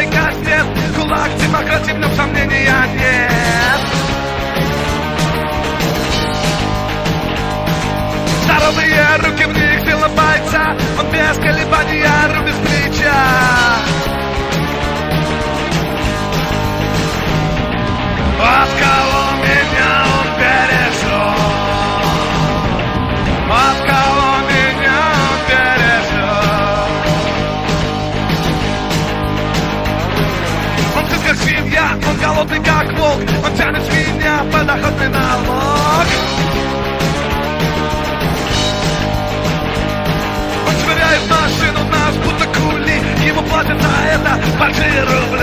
холодный как нет. Кулак демократии, в нем сомнения нет. Здоровые руки, в них сила бойца. Он без колебания рубит с плеча. От кого меня он перешел? От кого меня он перешел? Он тут как свинья, он голодный как волк. Он тянет с меня подоходный налог. Он швыряет машину в нас, будто кули. Ему платят за это большие рубли.